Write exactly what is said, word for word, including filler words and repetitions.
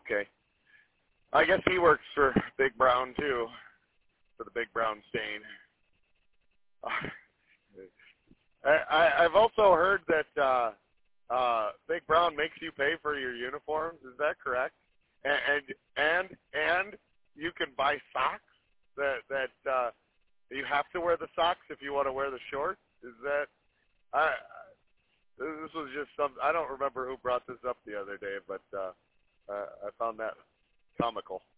Okay. I guess he works for Big Brown too, for the Big Brown Stain. I, I, I've also heard that uh, uh, Big Brown makes you pay for your uniforms. Is that correct? And and and, and you can buy socks that that uh, you have to wear the socks if you want to wear the shorts. Is that? I this was just some. I don't remember who brought this up the other day, but uh, uh, I found that comical.